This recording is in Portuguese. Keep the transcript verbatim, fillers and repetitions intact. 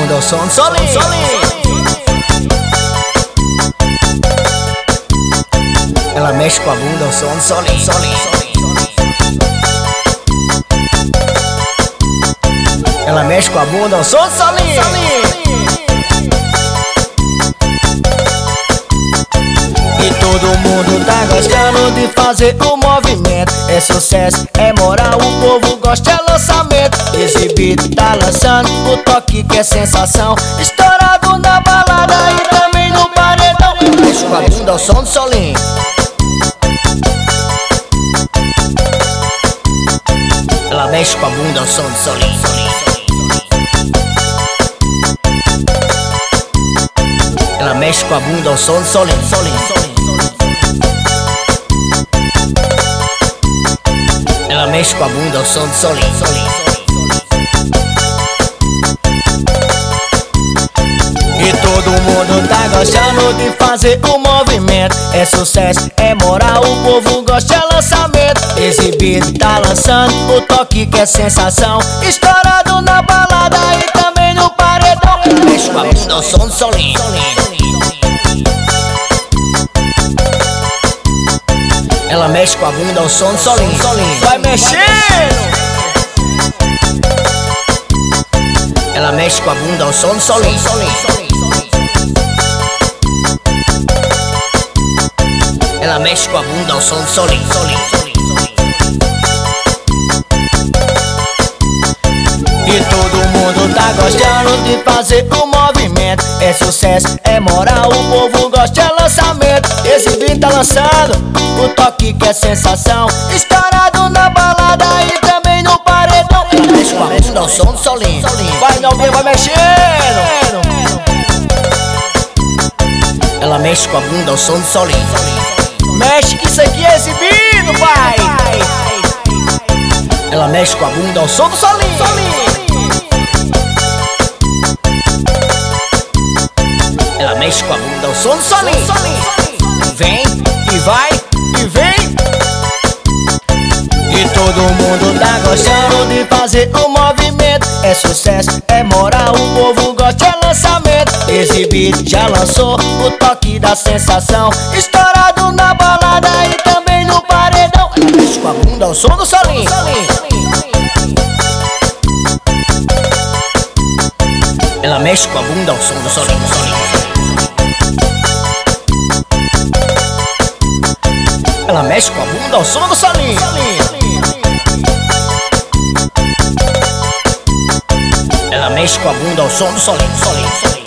bunda ao som do solinho. Ela mexe com a bunda ao som do solinho. Ela mexe com a bunda ao som do solinho. E todo mundo tá gostando de fazer o movimento. É sucesso, é moral, o povo gosta, é lançamento. Exibido, tá lançando o toque que é sensação. Estourado na balada e também no paredão. Mexe com a bunda ao som do solinho. Ela mexe com a bunda ao som do solinho. Ela mexe com a bunda ao som do solinho. Ela mexe com a bunda ao som do solinho. E todo mundo tá gostando de fazer o movimento. É sucesso, é moral, o povo gosta, é lançamento. Exibido, tá lançando o toque que é sensação. Estourado na balada e também no paredão. Mexe com a bunda ao som do solinho. Ela mexe com a bunda ao som do solinho. Vai mexendo. Ela mexe com a bunda ao som do solinho. Ela mexe com a bunda ao som do solinho. E todo mundo tá gostando de fazer o movimento. É sucesso, é moral, o povo gosta, é lançamento. Exibido, tá lançando o toque que é sensação. Estourado na balada e também no paredão. Mexe com a bunda ao som do solinho. Vai não ver, vai mexendo. Ela mexe com a bunda ao som do solinho. Mexe que isso aqui é exibido, pai. Ela mexe com a bunda ao som do solinho. Ela mexe com a bunda ao som do solinho. Vem e vai e vem. E todo mundo tá gostando de fazer o movimento. É sucesso, é moral, o povo gosta, é lançamento. Exibido, já lançou o toque da sensação. Estourado na balada e também no paredão. Ela mexe com a bunda ao som do solinho. Ela mexe com a bunda ao som do solinho. Ela mexe com a bunda ao som do solinho. Ela mexe com a bunda ao som do solinho.